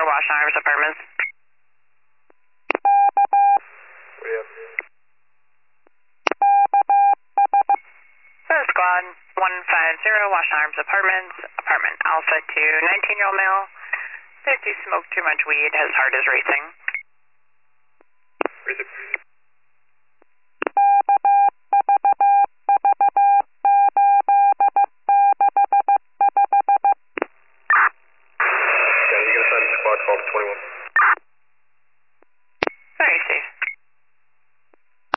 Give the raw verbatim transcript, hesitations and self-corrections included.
Washington Harvest Apartments. What do you have? This is squad one five zero Washington Harvest Apartments, apartment Alpha to nineteen-year-old male. fifty smoked too much weed, his heart is racing. Racing.